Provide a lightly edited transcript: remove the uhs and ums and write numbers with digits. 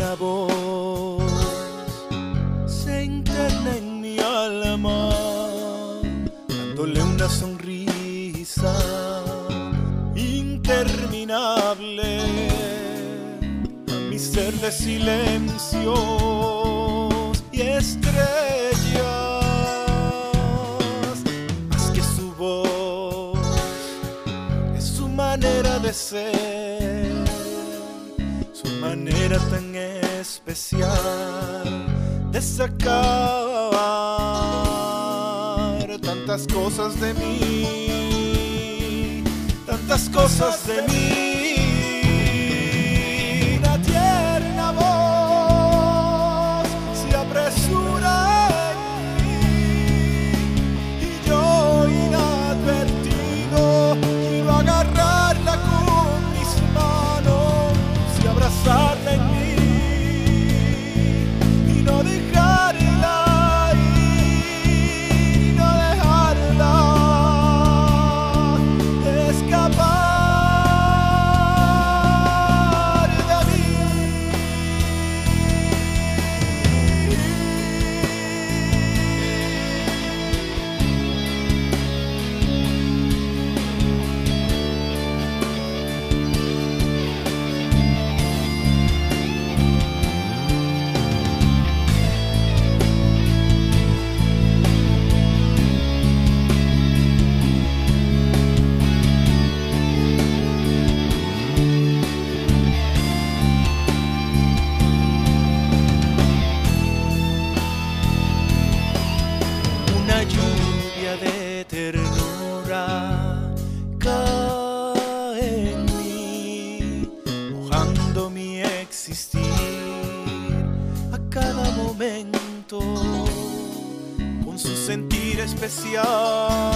una voz se interna en mi alma, dándole una sonrisa interminable a mi ser de silencios y estrellas. Más que su voz, es su manera de ser, su manera tan especial de sacar tantas cosas de mí, tantas cosas de mí. Una tierna voz se apresura en mí y yo inadvertido quiero agarrarla con mis manos y abrazarla en mí y no dejarla ir y no dejarla escapar de mí. Una lluvia de ternura cae en mí, mojando mi existir a cada momento con su sentir especial.